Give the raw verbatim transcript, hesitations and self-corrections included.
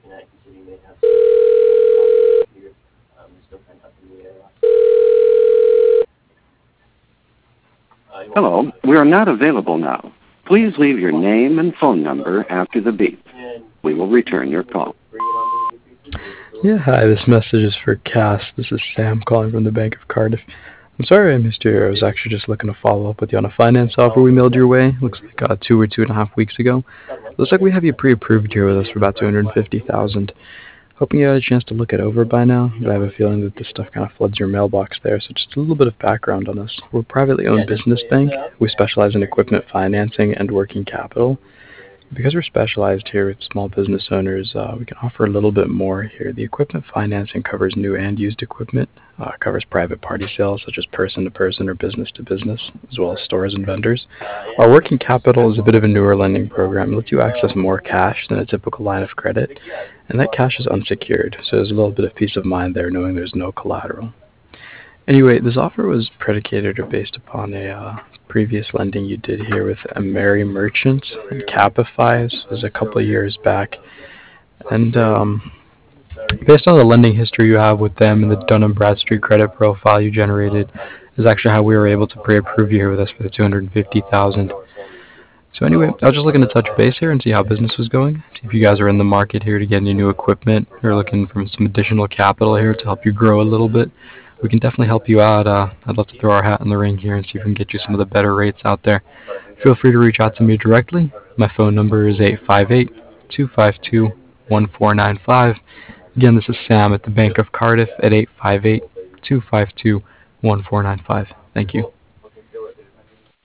Hello, we are not available now. Please leave your name and phone number after the beep. We will return your call. Yeah, hi, this message is for Cass. This is Sam calling from the Bank of Cardiff. I'm sorry I missed you. I was actually just looking to follow up with you on a finance offer we mailed your way. Looks like uh, two or two and a half weeks ago. Looks like we have you pre-approved here with us for about two hundred fifty thousand dollars. Hoping you had a chance to look it over by now, but I have a feeling that this stuff kind of floods your mailbox there, so just a little bit of background on us. We're a privately owned business bank. We specialize in equipment financing and working capital. Because we're specialized here with small business owners, uh, we can offer a little bit more here. The equipment financing covers new and used equipment, uh, covers private party sales such as person-to-person or business-to-business, as well as stores and vendors. Our working capital is a bit of a newer lending program. It lets you access more cash than a typical line of credit, and that cash is unsecured, so there's a little bit of peace of mind there knowing there's no collateral. Anyway, this offer was predicated or based upon a uh, previous lending you did here with a Mary Merchant and Capify. This was a couple of years back. And um, based on the lending history you have with them and the Dun and Bradstreet credit profile you generated is actually how we were able to pre-approve you here with us for the two hundred fifty thousand dollars. So anyway, I was just looking to touch base here and see how business was going. See if you guys are in the market here to get any new equipment or looking for some additional capital here to help you grow a little bit. We can definitely help you out. Uh, I'd love to throw our hat in the ring here and see if we can get you some of the better rates out there. Feel free to reach out to me directly. My phone number is eight five eight, two five two, one four nine five. Again, this is Sam at the Bank of Cardiff at eight five eight, two five two, one four nine five. Thank you.